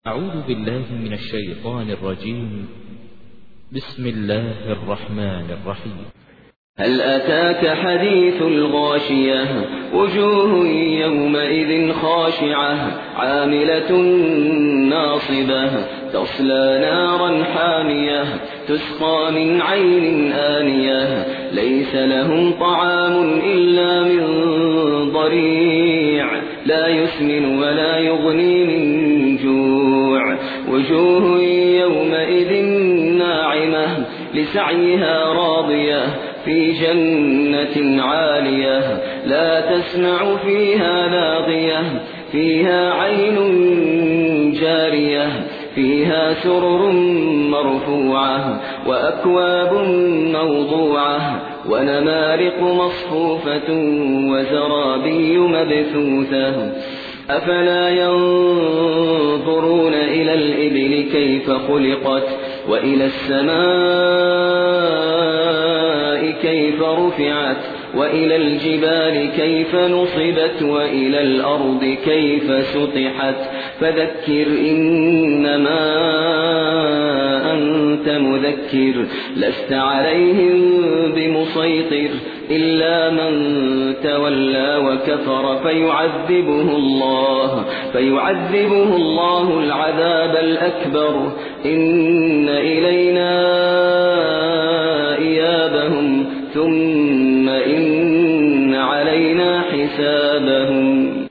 أعوذ بالله من الشيطان الرجيم. بسم الله الرحمن الرحيم. هل أتاك حديث الغاشية وجوه يومئذ خاشعة عاملة ناصبة تصلى نارا حامية تسقى من عين آنية ليس لهم طعام إلا من ضريع لا يسمن ولا يغني من جوع وجوه يومئذ ناعمة لسعيها راضية في جنة عالية لا تسمع فيها لاغية فيها عين جارية فيها سرر مرفوعة وأكواب موضوعة ونمارق مصفوفة وزرابي مبثوثة أفلا ينظرون إلى الإبل كيف خلقت وإلى السماء كيف رفعت وإلى الجبال كيف نصبت وإلى الأرض كيف سطحت فذكر إنما أنت مذكر لست عليهم بمسيطر إلا من تولى وكفر فيعذبه الله العذاب الأكبر إن إلينا